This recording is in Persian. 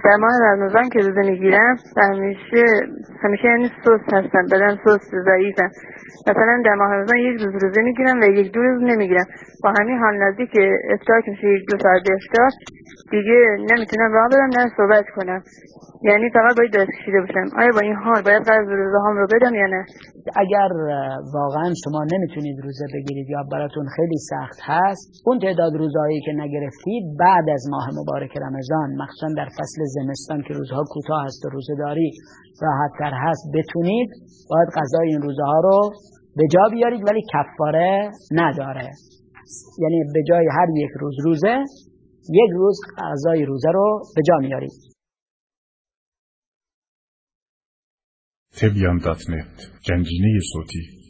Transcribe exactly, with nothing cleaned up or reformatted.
در ماه رمضان که روزه میگیرم همیشه همیشه یعنی سست هستم، بدن سست ضعیفم. مثلا در ماه رمضان یک روز روزه میگیرم و یک دو روز نمیگیرم. با همین حال نزدیک افطار که میشه یک دو ساعت به افطار دیگه نمیتونم راه برم نه صحبت کنم، یعنی فقط باید دست کشیده باشم. آیا با این حال باید قرض روزه هام رو بدم یا نه؟ اگر واقعا شما نمیتونید روزه بگیرید یا براتون خیلی سخت هست، اون تعداد روزهایی که نگرفتید بعد از ماه مبارک رمضان، مخصوصا در فصل زمستان که روزها کوتاه هست و روزه‌داری راحت تر هست، بتونید باید قضای این روزها رو به جا بیارید، ولی کفاره نداره. یعنی به جای هر یک روز روزه، یک روز قضای روزه رو به جا میارید. تبیان دات نت، گنجینه صوتی.